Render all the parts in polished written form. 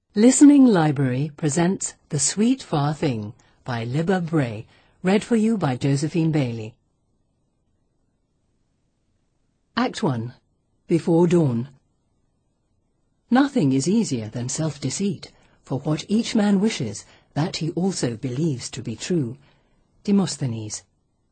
Listening Library presents The Sweet Far Thing by Libba Bray, read for you by Josephine Bailey. Act 1. Before Dawn. Nothing is easier than self-deceit, for what each man wishes, that he also believes to be true. Demosthenes.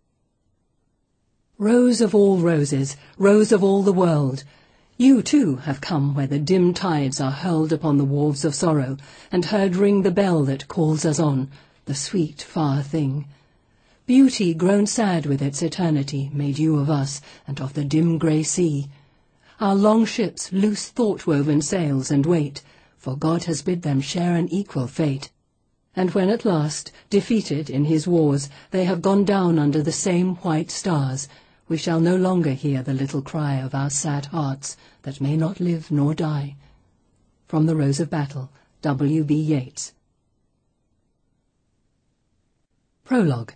Rose of all roses, rose of all the world, you too have come where the dim tides are hurled upon the wharves of sorrow, and heard ring the bell that calls us on, the sweet far thing. Beauty grown sad with its eternity made you of us and of the dim grey sea. Our long ships loose thought-woven sails and wait, for God has bid them share an equal fate. And when at last, defeated in his wars, they have gone down under the same white stars, we shall no longer hear the little cry of our sad hearts that may not live nor die. From The Rose of Battle, W.B. Yeats. Prologue.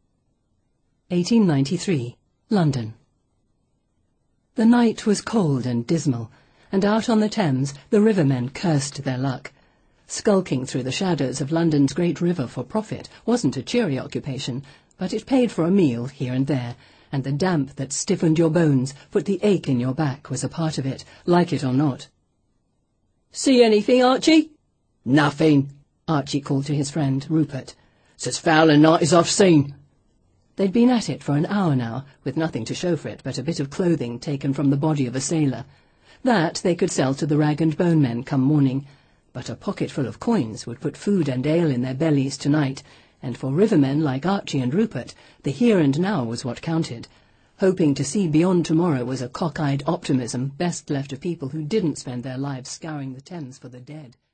1893, London. The night was cold and dismal, and out on the Thames the rivermen cursed their luck. Skulking through the shadows of London's great river for profit wasn't a cheery occupation, but it paid for a meal here and there, and the damp that stiffened your bones, put the ache in your back, was a part of it, like it or not. "See anything, Archie?" "Nothing," Archie called to his friend, Rupert. "It's as foul a night as I've seen." They'd been at it for an hour now, with nothing to show for it but a bit of clothing taken from the body of a sailor. That they could sell to the rag and bone men come morning, but a pocket full of coins would put food and ale in their bellies tonight, and for rivermen like Archie and Rupert, the here and now was what counted. Hoping to see beyond tomorrow was a cock-eyed optimism best left to people who didn't spend their lives scouring the Thames for the dead.